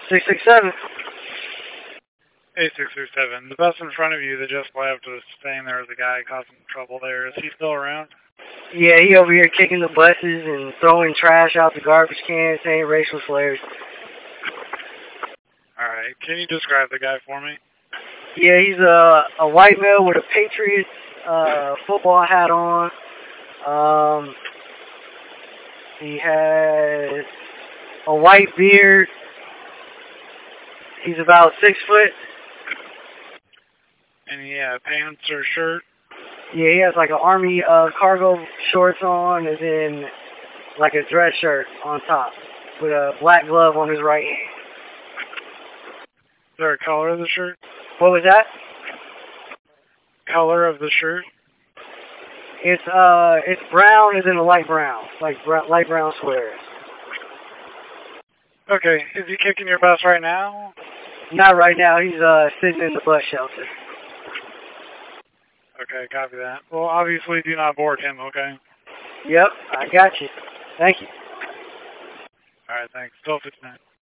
667. Hey, 667. The bus in front of you that just left was saying there was a guy causing trouble there. Is he still around? Yeah, he over here kicking the buses and throwing trash out the garbage can, saying racial slurs. Alright, can you describe the guy for me? Yeah, he's a white male with a Patriots football hat on. He has a white beard. He's about 6 foot. And he had pants or shirt? Yeah, he has like an army cargo shorts on and then like a dress shirt on top with a black glove on his right hand. Is there a color of the shirt? What was that? Color of the shirt? It's brown and then a light brown, like light brown squares. Okay, is he kicking your bus right now? Not right now. He's sitting in the bus shelter. Okay, copy that. Well, obviously do not board him, okay? Yep, I got you. Thank you. Alright, thanks. Still 59.